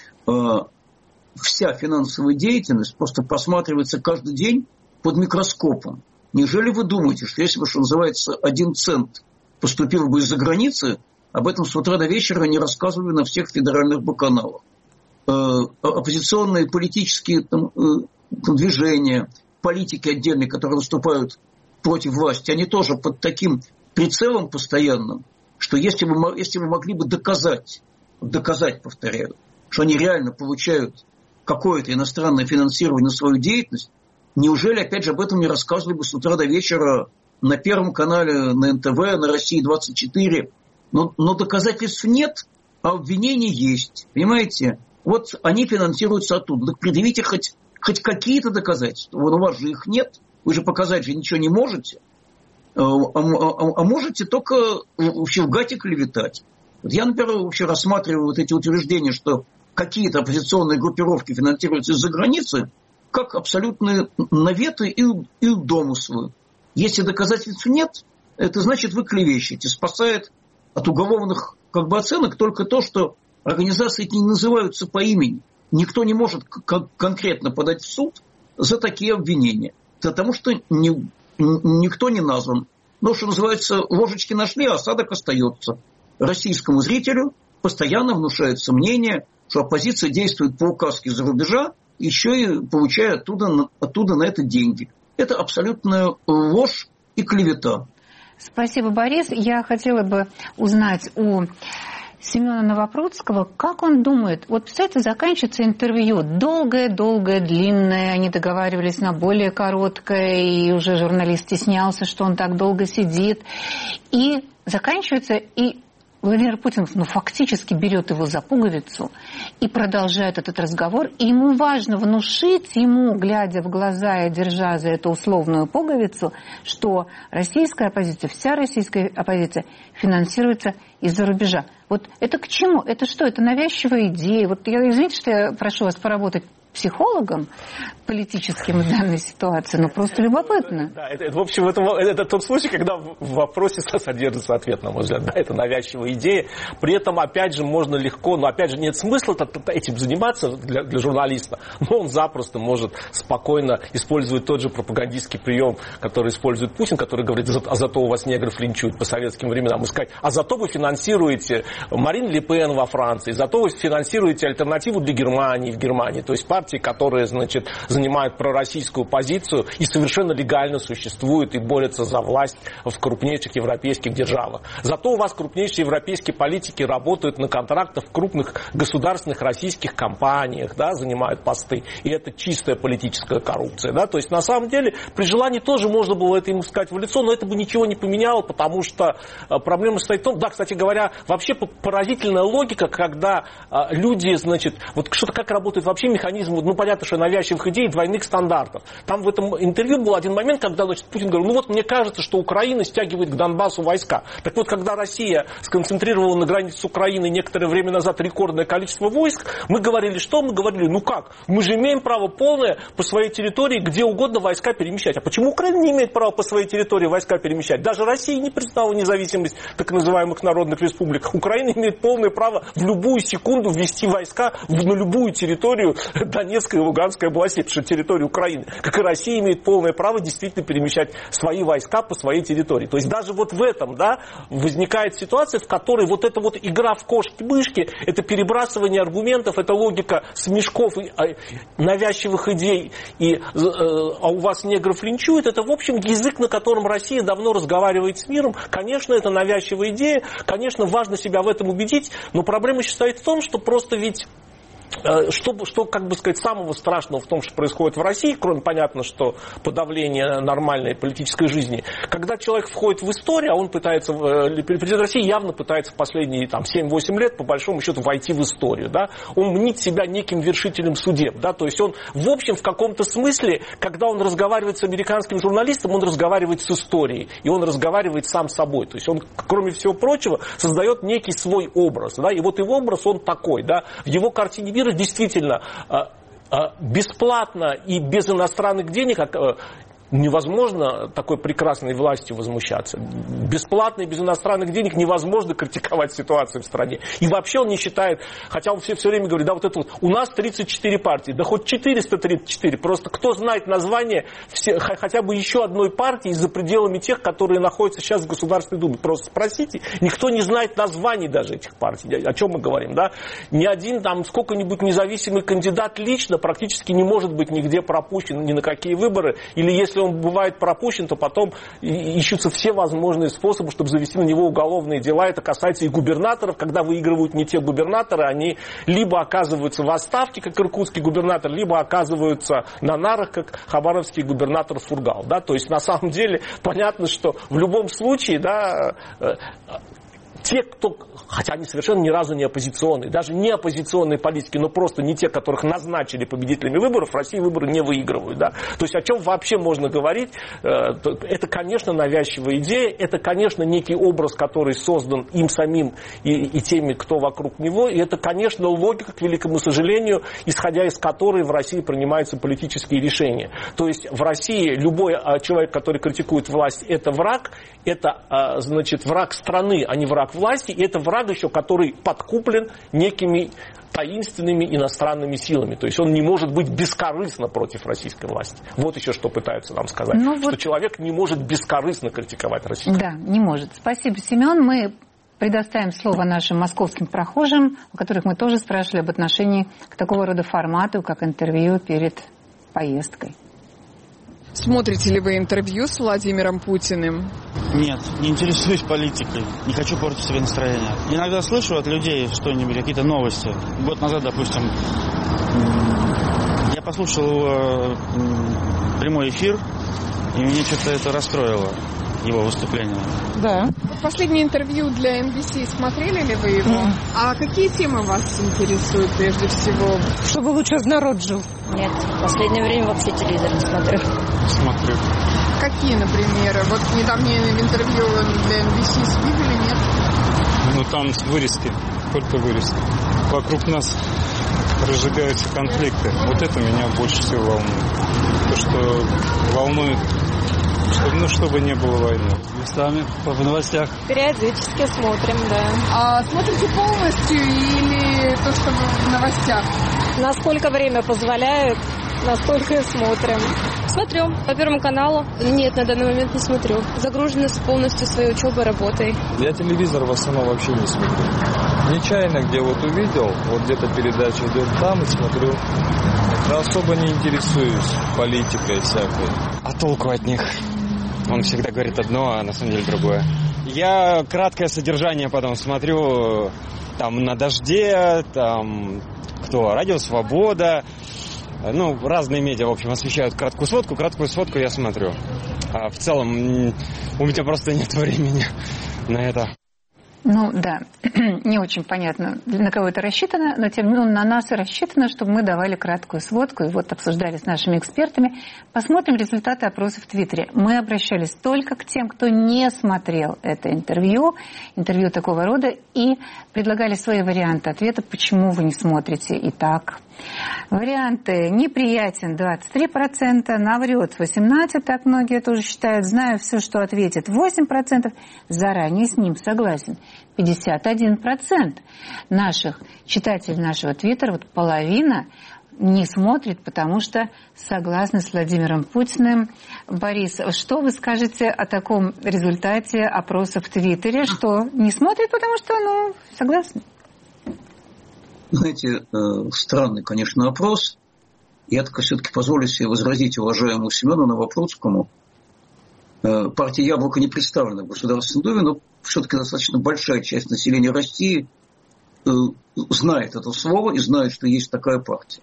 вся финансовая деятельность просто просматривается каждый день под микроскопом. Неужели вы думаете, что если бы, что называется, 1 цент поступил бы из-за границы, об этом с утра до вечера не рассказывали на всех федеральных каналах? Оппозиционные политические движения, политики отдельные, которые выступают против власти, они тоже под таким прицелом постоянным, что если вы могли бы доказать, повторяю, что они реально получают какое-то иностранное финансирование на свою деятельность, неужели, опять же, об этом не рассказывали бы с утра до вечера на Первом канале, на НТВ, на России-24? Но доказательств нет, а обвинения есть. Понимаете? Вот они финансируются оттуда. Так предъявите хоть какие-то доказательства. Вот у вас же их нет. Вы же показать же ничего не можете. А можете только вообще лгать и клеветать. Вот я, например, вообще рассматриваю вот эти утверждения, что какие-то оппозиционные группировки финансируются из-за границы, как абсолютные наветы и домыслы. Если доказательств нет, это значит, вы клевещете. Спасает от уголовных оценок только то, что организации не называются по имени. Никто не может конкретно подать в суд за такие обвинения. Потому что никто не назван. Но, что называется, ложечки нашли, а осадок остается. Российскому зрителю постоянно внушается мнение, что оппозиция действует по указке за рубежа, еще и получая оттуда на это деньги. Это абсолютная ложь и клевета. Спасибо, Борис. Я хотела бы узнать у Семена Новопрудского, как он думает, вот, представляете, заканчивается интервью, долгое, длинное, они договаривались на более короткое, и уже журналист стеснялся, что он так долго сидит, и заканчивается, и Владимир Путин фактически берет его за пуговицу и продолжает этот разговор. И ему важно внушить ему, глядя в глаза и держа за эту условную пуговицу, что российская оппозиция, вся российская оппозиция финансируется из-за рубежа. Вот это к чему? Это что? Это навязчивая идея. Вот я, извините, что я прошу вас поработать психологом политическим в данной ситуации, но просто любопытно. Да, в общем, это тот случай, когда в вопросе содержится ответ, на мой взгляд. Да, это навязчивая идея. При этом, опять же, можно легко, но опять же, нет смысла этим заниматься для журналиста, но он запросто может спокойно использовать тот же пропагандистский прием, который использует Путин, который говорит, а зато у вас негров линчуют по советским временам, и сказать, а зато вы финансируете Марин Ле Пен во Франции, зато вы финансируете альтернативу для Германии в Германии, то есть партии, которые, значит, занимают пророссийскую позицию и совершенно легально существуют и борются за власть в крупнейших европейских державах. Зато у вас крупнейшие европейские политики работают на контрактах в крупных государственных российских компаниях, да, занимают посты. И это чистая политическая коррупция. Да? То есть, на самом деле, при желании тоже можно было это ему сказать в лицо, но это бы ничего не поменяло, потому что проблема состоит в том, да, кстати говоря, вообще поразительная логика, когда люди, значит, вот что-то как работает вообще механизм, ну, понятно, что навязчивых идей, двойных стандартов. Там в этом интервью был один момент, когда, значит, Путин говорил, ну вот мне кажется, что Украина стягивает к Донбассу войска. Так вот, когда Россия сконцентрировала на границе с Украиной некоторое время назад рекордное количество войск, мы говорили, что? Мы говорили, ну как? Мы же имеем право полное по своей территории где угодно войска перемещать. А почему Украина не имеет права по своей территории войска перемещать? Даже Россия не признала независимость так называемых народных республик. Украина имеет полное право в любую секунду ввести войска на любую территорию Донецкой и Луганской области, потому что территория Украины, как и Россия, имеет полное право действительно перемещать свои войска по своей территории. То есть даже вот в этом, да, возникает ситуация, в которой вот эта вот игра в кошки-мышки, это перебрасывание аргументов, это логика смешков, навязчивых идей, а у вас негров линчуют, это, в общем, язык, на котором Россия давно разговаривает с миром. Конечно, это навязчивая идея, конечно, важно себя в этом убедить, но проблема еще стоит в том, что просто ведь что, как бы сказать, самого страшного в том, что происходит в России, кроме, понятно, что подавления нормальной политической жизни, когда человек входит в историю, а он пытается, президент России явно пытается в последние там, 7-8 лет, по большому счету, войти в историю, да? Он мнит себя неким вершителем судеб, да? То есть он, в общем, в каком-то смысле, когда он разговаривает с американским журналистом, он разговаривает с историей, и он разговаривает сам с собой, то есть он, кроме всего прочего, создает некий свой образ, да? И вот его образ, он такой, да? В его картине мира действительно бесплатно и без иностранных денег невозможно такой прекрасной властью возмущаться. Бесплатно и без иностранных денег невозможно критиковать ситуацию в стране. И вообще он не считает, хотя он все время говорит, да вот это вот, у нас 34 партии, да хоть 434, просто кто знает название хотя бы еще одной партии за пределами тех, которые находятся сейчас в Государственной Думе. Просто спросите, никто не знает названий даже этих партий. О чем мы говорим, да? Ни один там сколько-нибудь независимый кандидат лично практически не может быть нигде пропущен ни на какие выборы, или если он бывает пропущен, то потом ищутся все возможные способы, чтобы завести на него уголовные дела. Это касается и губернаторов. Когда выигрывают не те губернаторы, они либо оказываются в отставке, как иркутский губернатор, либо оказываются на нарах, как хабаровский губернатор Фургал. Да? То есть, на самом деле, понятно, что в любом случае, да, те, кто, хотя они совершенно ни разу не оппозиционные, даже не оппозиционные политики, но просто не те, которых назначили победителями выборов, в России выборы не выигрывают. Да? То есть о чем вообще можно говорить? Это, конечно, навязчивая идея, это, конечно, некий образ, который создан им самим и теми, кто вокруг него, и это, конечно, логика, к великому сожалению, исходя из которой в России принимаются политические решения. То есть в России любой человек, который критикует власть, это враг, это, значит, враг страны, а не враг власти, и это враг еще, который подкуплен некими таинственными иностранными силами. То есть он не может быть бескорыстно против российской власти. Вот еще что пытаются нам сказать. Ну, что вот человек не может бескорыстно критиковать Россию. Да, не может. Спасибо, Семен. Мы предоставим слово нашим московским прохожим, у которых мы тоже спрашивали об отношении к такого рода формату, как интервью перед поездкой. Смотрите ли вы интервью с Владимиром Путиным? Нет, не интересуюсь политикой. Не хочу портить себе настроение. Иногда слышу от людей что-нибудь, какие-то новости. Год назад, допустим, я послушал прямой эфир, и меня что-то это расстроило. его выступление. Да. Последнее интервью для NBC, смотрели ли вы его? А какие темы вас интересуют прежде всего? Чтобы лучше народ жил. Нет, в последнее время вообще телевизор не смотрю. Смотрю. Какие, например? Вот недавнее интервью для NBC видели, нет? Ну там вырезки, только вырезки. Вокруг нас разжигаются конфликты. Вот это меня больше всего волнует. То, что волнует, чтобы не было войны. Местами в новостях. Периодически смотрим, да. А смотрите полностью или то, что в новостях? Насколько время позволяет, настолько и смотрим. Смотрю по Первому каналу. Нет, на данный момент не смотрю. Загружена полностью своей учебой, работой. Я телевизор в основном вообще не смотрю. Нечаянно где вот увидел, вот где-то передача идет там и смотрю. Да особо не интересуюсь политикой всякой. А толку от них? Он всегда говорит одно, а на самом деле другое. Я краткое содержание потом смотрю там на «Дожде», там «Радио Свобода». Ну, разные медиа, в общем, освещают краткую сводку я смотрю. А в целом у меня просто нет времени на это. Ну да, не очень понятно, на кого это рассчитано, но на нас и рассчитано, чтобы мы давали краткую сводку и вот обсуждали с нашими экспертами. Посмотрим результаты опроса в Твиттере. Мы обращались только к тем, кто не смотрел это интервью такого рода, и предлагали свои варианты ответа, почему вы не смотрите. Итак, варианты: неприятен 23%, наврет 18%, так многие тоже считают, знаю все, что ответит 8%, заранее с ним согласен 51%. Наших читателей нашего Твиттера, вот половина не смотрит, потому что согласны с Владимиром Путиным. Борис, что вы скажете о таком результате опроса в Твиттере, что не смотрит, потому что, согласны? Знаете, странный, конечно, опрос. Я только все-таки позволю себе возразить уважаемому Семену Новопрудскому. Партия «Яблоко» не представлена в Государственной Думе, но все-таки достаточно большая часть населения России знает это слово и знает, что есть такая партия.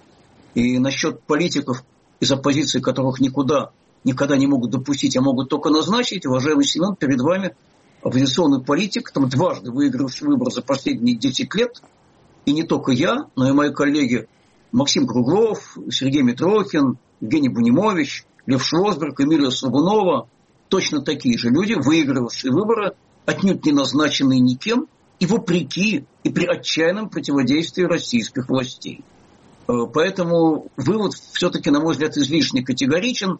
И насчет политиков из оппозиции, которых никогда не могут допустить, а могут только назначить, уважаемый Семен, перед вами оппозиционный политик, там дважды выигравший выборы за последние 10 лет, и не только я, но и мои коллеги Максим Круглов, Сергей Митрохин, Евгений Бунимович, Лев Шлосберг, Эмилия Слабунова, точно такие же люди, выигравшие выборы, отнюдь не назначенные никем, и вопреки, и при отчаянном противодействии российских властей. Поэтому вывод все-таки, на мой взгляд, излишне категоричен.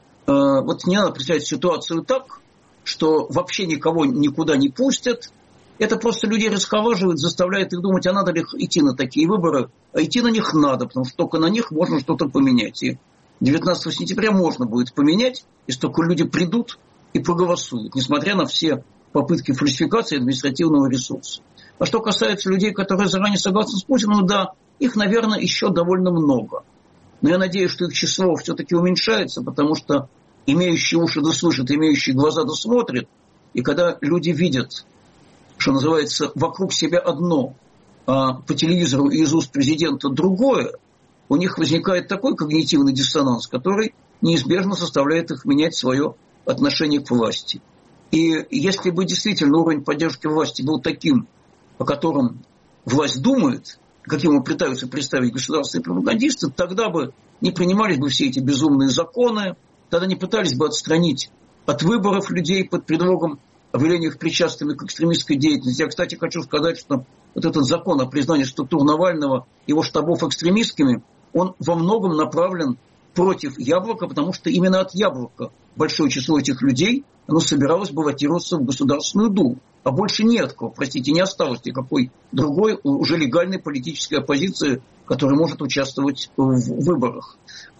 Вот не надо представлять ситуацию так, что вообще никого никуда не пустят. Это просто людей расхолаживает, заставляет их думать, а надо ли идти на такие выборы. А идти на них надо, потому что только на них можно что-то поменять. И 19 сентября можно будет поменять, если только люди придут и проголосуют, несмотря на все попытки фальсификации административного ресурса. А что касается людей, которые заранее согласны с Путиным, да, их, наверное, еще довольно много. Но я надеюсь, что их число все-таки уменьшается, потому что имеющие уши да слышат, имеющие глаза да смотрят. И когда люди видят, что называется, вокруг себя одно, а по телевизору и из уст президента другое, у них возникает такой когнитивный диссонанс, который неизбежно заставляет их менять свое отношение к власти. И если бы действительно уровень поддержки власти был таким, о котором власть думает, каким его пытаются представить государственные пропагандисты, тогда бы не принимались бы все эти безумные законы, тогда не пытались бы отстранить от выборов людей под предлогом объявления их причастными к экстремистской деятельности. Я, кстати, хочу сказать, что вот этот закон о признании структур Навального, его штабов экстремистскими, он во многом направлен против Яблока, потому что именно от Яблока большое число этих людей, оно собиралось баллотироваться в Государственную Думу. А больше не от кого, простите, не осталось никакой другой уже легальной политической оппозиции, которая может участвовать в выборах.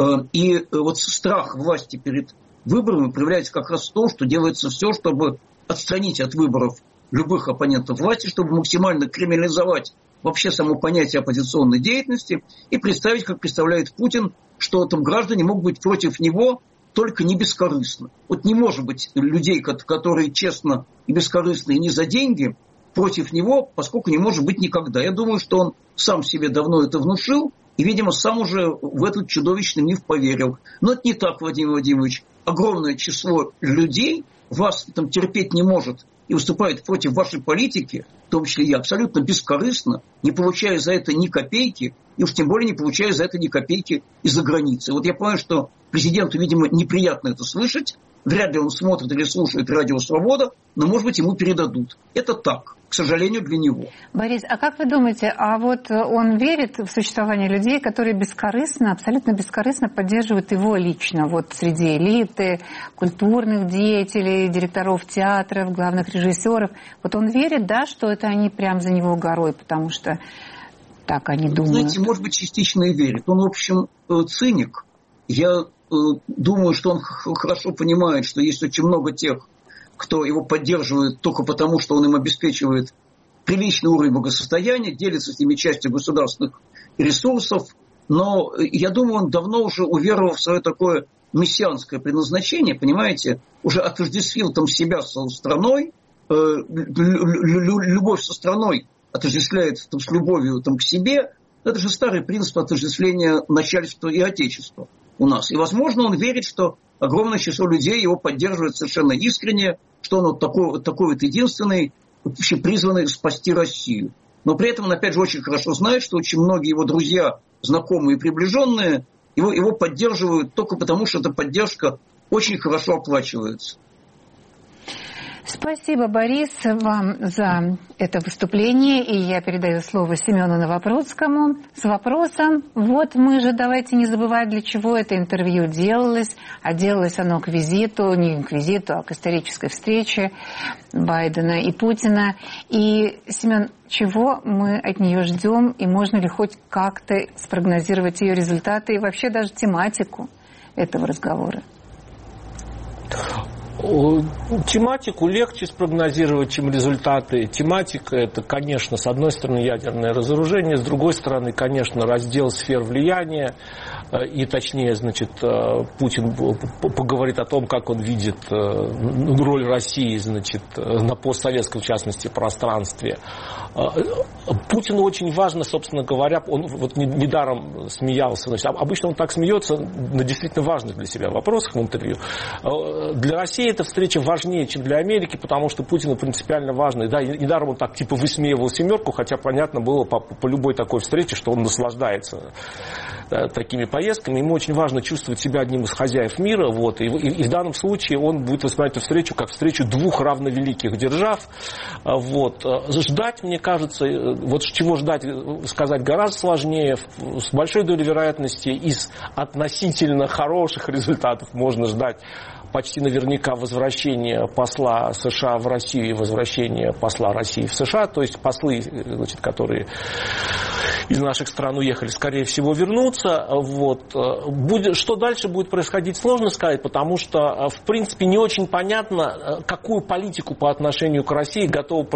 И вот страх власти перед выборами проявляется как раз в том, что делается все, чтобы отстранить от выборов любых оппонентов власти, чтобы максимально криминализовать вообще само понятие оппозиционной деятельности и представить, как представляет Путин, что там граждане могут быть против него только не бескорыстно. Вот не может быть людей, которые честно и бескорыстно и не за деньги, против него, поскольку не может быть никогда. Я думаю, что он сам себе давно это внушил и, видимо, сам уже в этот чудовищный миф поверил. Но это не так, Владимир Владимирович. Огромное число людей вас там терпеть не может и выступает против вашей политики, в том числе я, абсолютно бескорыстно, не получая за это ни копейки, и уж тем более не получая за это ни копейки из-за границы. Вот я понимаю, что президенту, видимо, неприятно это слышать, вряд ли он смотрит или слушает радио «Свобода», но, может быть, ему передадут. Это так, к сожалению, для него. Борис, а как вы думаете, а вот он верит в существование людей, которые бескорыстно, абсолютно бескорыстно поддерживают его лично, вот среди элиты, культурных деятелей, директоров театров, главных режиссеров? Вот он верит, да, что это они прям за него горой, потому что так они думают? Знаете, может быть, частично и верит. Он, в общем, циник. Я думаю, что он хорошо понимает, что есть очень много тех, кто его поддерживает только потому, что он им обеспечивает приличный уровень благосостояния, делится с ними частью государственных ресурсов. Но я думаю, он давно уже уверовал в свое такое мессианское предназначение, понимаете, уже отождествил там себя со страной, любовь со страной отождествляет там, с любовью там, к себе. Это же старый принцип отождествления начальства и отечества у нас. И, возможно, он верит, что огромное число людей его поддерживает совершенно искренне, что он вот такой вот единственный, вообще призванный спасти Россию. Но при этом он, опять же, очень хорошо знает, что очень многие его друзья, знакомые и приближенные его поддерживают только потому, что эта поддержка очень хорошо оплачивается. Спасибо, Борис, вам за это выступление. И я передаю слово Семену Новопроцкому с вопросом. Вот мы же давайте не забывать, для чего это интервью делалось. А делалось оно к визиту, не к визиту, а к исторической встрече Байдена и Путина. И, Семен, чего мы от нее ждем? И можно ли хоть как-то спрогнозировать ее результаты и вообще даже тематику этого разговора? Тематику легче спрогнозировать, чем результаты. Тематика – это, конечно, с одной стороны, ядерное разоружение, с другой стороны, конечно, раздел сфер влияния. И точнее, значит, Путин поговорит о том, как он видит роль России, значит, на постсоветском, в частности, пространстве. Путину очень важно, собственно говоря, он вот недаром смеялся. Значит, обычно он так смеется на действительно важных для себя вопросах в интервью. Для России эта встреча важнее, чем для Америки, потому что Путину принципиально важно. Да, недаром он так типа высмеивал «семерку», хотя понятно было по любой такой встрече, что он наслаждается такими поездками. Ему очень важно чувствовать себя одним из хозяев мира. Вот, и в данном случае он будет воспринимать эту встречу как встречу двух равновеликих держав. Вот. Ждать, мне кажется, вот чего ждать, сказать гораздо сложнее. С большой долей вероятности из относительно хороших результатов можно ждать почти наверняка возвращение посла США в Россию и возвращение посла России в США. То есть послы, значит, которые из наших стран уехали, скорее всего, вернутся. Вот. Что дальше будет происходить, сложно сказать, потому что, в принципе, не очень понятно, какую политику по отношению к России готова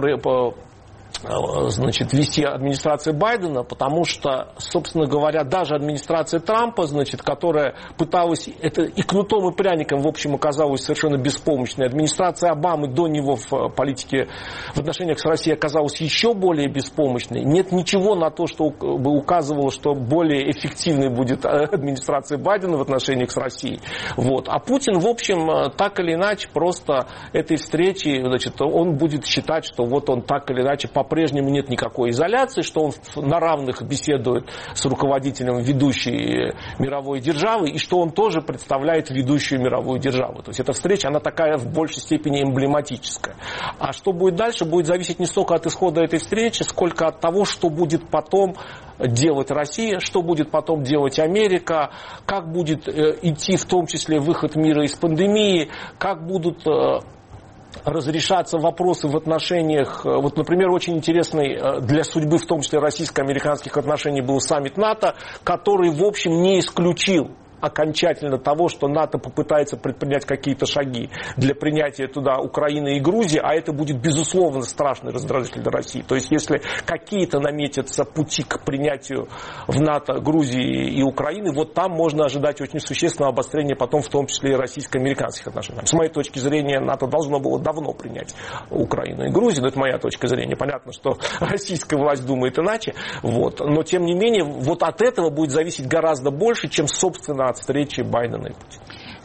значит, вести администрация Байдена, потому что, собственно говоря, даже администрация Трампа, значит, которая пыталась, это и кнутом, и пряником, в общем, оказалась совершенно беспомощной. Администрация Обамы до него в политике, в отношениях с Россией оказалась еще более беспомощной. Нет ничего на то, что бы указывало, что более эффективной будет администрация Байдена в отношениях с Россией. Вот. А Путин, в общем, так или иначе, просто этой встречи, значит, он будет считать, что вот он так или иначе по-прежнему нет никакой изоляции, что он на равных беседует с руководителем ведущей мировой державы, и что он тоже представляет ведущую мировую державу. То есть эта встреча, она такая в большей степени эмблематическая. А что будет дальше, будет зависеть не столько от исхода этой встречи, сколько от того, что будет потом делать Россия, что будет потом делать Америка, как будет идти в том числе выход мира из пандемии, как будут разрешаться вопросы в отношениях. Вот, например, очень интересный для судьбы, в том числе российско-американских отношений, был саммит НАТО, который, в общем, не исключил окончательно того, что НАТО попытается предпринять какие-то шаги для принятия туда Украины и Грузии, а это будет, безусловно, страшный раздражитель для России. То есть, если какие-то наметятся пути к принятию в НАТО Грузии и Украины, вот там можно ожидать очень существенного обострения потом, в том числе и российско-американских отношений. С моей точки зрения, НАТО должно было давно принять Украину и Грузию, но это моя точка зрения. Понятно, что российская власть думает иначе, вот. Но, тем не менее, вот от этого будет зависеть гораздо больше, чем, собственно, от встречи Байдена и Путина.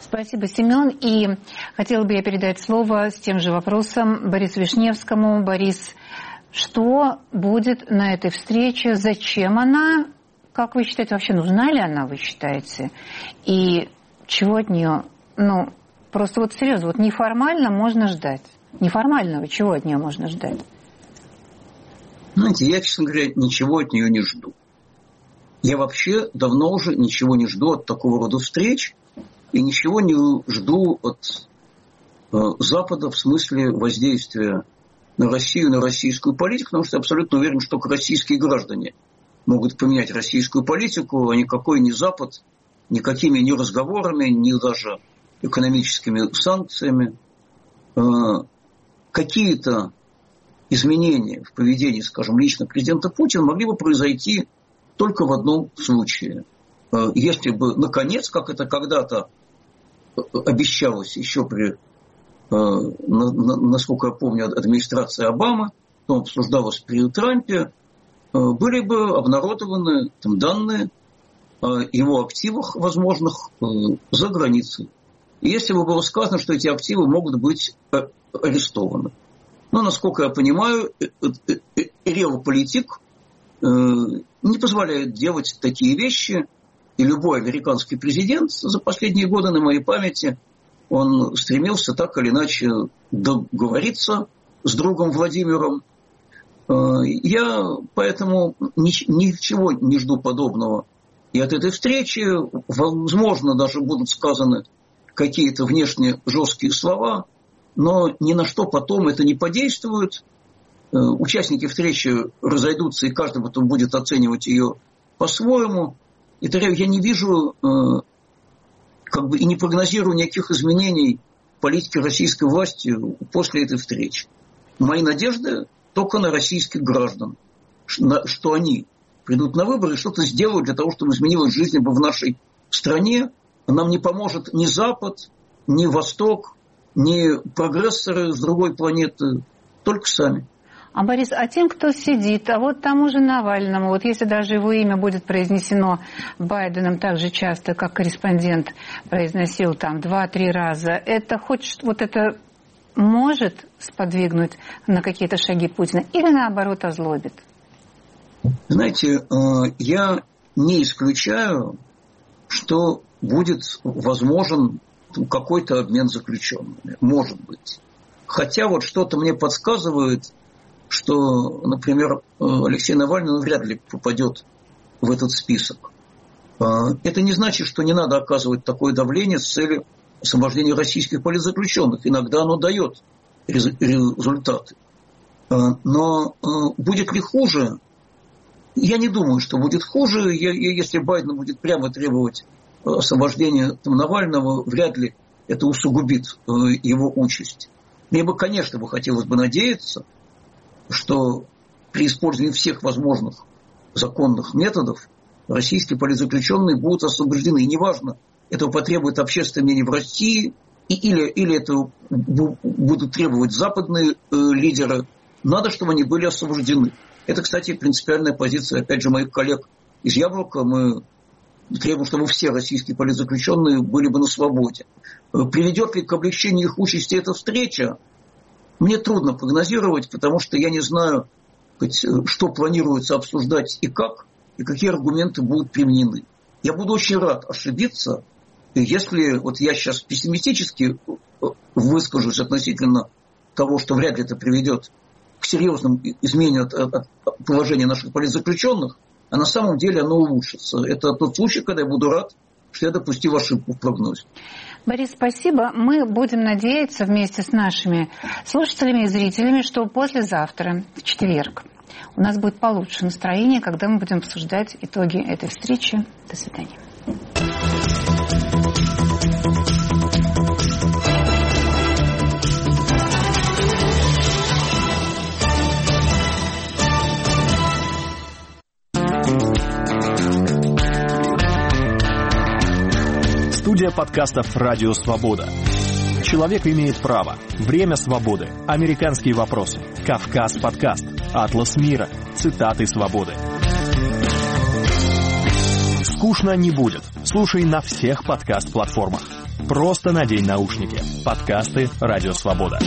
Спасибо, Семен. И хотела бы я передать слово с тем же вопросом Борису Вишневскому. Борис, что будет на этой встрече? Зачем она? Как вы считаете, вообще нужна ли она, вы считаете? И чего от нее, просто вот серьезно, вот неформально можно ждать. Неформального чего от нее можно ждать? Знаете, я, честно говоря, ничего от нее не жду. Я вообще давно уже ничего не жду от такого рода встреч. И ничего не жду от Запада в смысле воздействия на Россию, на российскую политику, потому что я абсолютно уверен, что только российские граждане могут поменять российскую политику, а никакой не Запад, никакими ни разговорами, ни даже экономическими санкциями. Какие-то изменения в поведении, скажем, лично президента Путина могли бы произойти только в одном случае. Если бы, наконец, как это когда-то обещалось еще при, насколько я помню, администрации Обамы, но обсуждалось при Трампе, были бы обнародованы данные о его активах возможных за границей. И если бы было сказано, что эти активы могут быть арестованы. Но, насколько я понимаю, реалполитик не позволяет делать такие вещи. И любой американский президент за последние годы, на моей памяти, он стремился так или иначе договориться с другом Владимиром. Я поэтому ничего не жду подобного и от этой встречи. Возможно, даже будут сказаны какие-то внешне жесткие слова, но ни на что потом это не подействует. Участники встречи разойдутся, и каждый потом будет оценивать ее по-своему. И я не вижу и не прогнозирую никаких изменений в политике российской власти после этой встречи. Мои надежды только на российских граждан, что они придут на выборы и что-то сделают для того, чтобы изменилась жизнь в нашей стране. Нам не поможет ни Запад, ни Восток, ни прогрессоры с другой планеты, только сами. А, Борис, а тем, кто сидит, а вот тому же Навальному, вот если даже его имя будет произнесено Байденом так же часто, как корреспондент произносил 2-3 раза, это это может сподвигнуть на какие-то шаги Путина или наоборот озлобит? Знаете, я не исключаю, что будет возможен какой-то обмен заключенными. Может быть. Хотя что-то мне подсказывает, что, например, Алексей Навальный вряд ли попадет в этот список. Это не значит, что не надо оказывать такое давление с целью освобождения российских политзаключенных. Иногда оно дает результаты. Но будет ли хуже? Я не думаю, что будет хуже. Если Байден будет прямо требовать освобождения Навального, вряд ли это усугубит его участь. Мне бы, конечно, хотелось бы надеяться, что при использовании всех возможных законных методов российские политзаключенные будут освобождены. И неважно, этого потребует общественное мнение в России, или это будут требовать западные лидеры. Надо, чтобы они были освобождены. Это, кстати, принципиальная позиция, опять же, моих коллег из «Яблока». Мы требуем, чтобы все российские политзаключенные были бы на свободе. Приведет ли к облегчению их участи эта встреча? Мне трудно прогнозировать, потому что я не знаю, что планируется обсуждать и как, и какие аргументы будут применены. Я буду очень рад ошибиться, если я сейчас пессимистически выскажусь относительно того, что вряд ли это приведет к серьезным изменениям положения наших политзаключенных, а на самом деле оно улучшится. Это тот случай, когда я буду рад, что я допустил ошибку в прогнозе. Борис, спасибо. Мы будем надеяться вместе с нашими слушателями и зрителями, что послезавтра, в четверг, у нас будет получше настроение, когда мы будем обсуждать итоги этой встречи. До свидания. Студия подкастов «Радио Свобода». Человек имеет право. Время свободы. Американские вопросы. Кавказ подкаст. Атлас мира. Цитаты свободы. Скучно не будет. Слушай на всех подкаст-платформах. Просто надень наушники. Подкасты «Радио Свобода».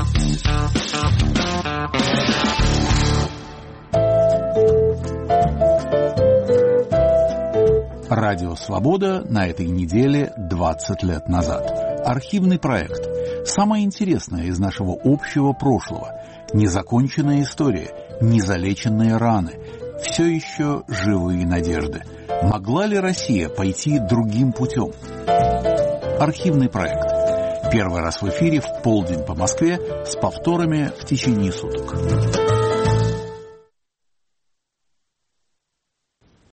Радио «Свобода» на этой неделе 20 лет назад. Архивный проект. Самое интересное из нашего общего прошлого. Незаконченная история, незалеченные раны. Все еще живые надежды. Могла ли Россия пойти другим путем? Архивный проект. Первый раз в эфире в полдень по Москве с повторами в течение суток.